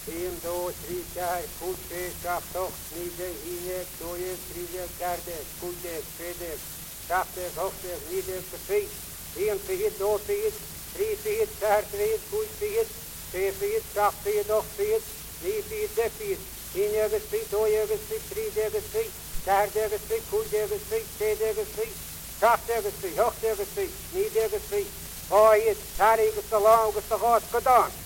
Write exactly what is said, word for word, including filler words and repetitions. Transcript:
Een, twee, drie, jaar, goed, zes, toch, negen, één, twee, drie, derde, goede, tweede, zesde, hoogste, negen, twee, één, twee, twee, twee, drie, twee, vier, twee, goed, twee, zes, twee, zes, twee, acht, twee, negen, zes, twee, één, twee, twee, drie, twee, derde, twee, goede, twee, tweede, twee, zesde, twee, hoogste, twee, negen, twee, oh, het, daar is de lang, is de God gedaan.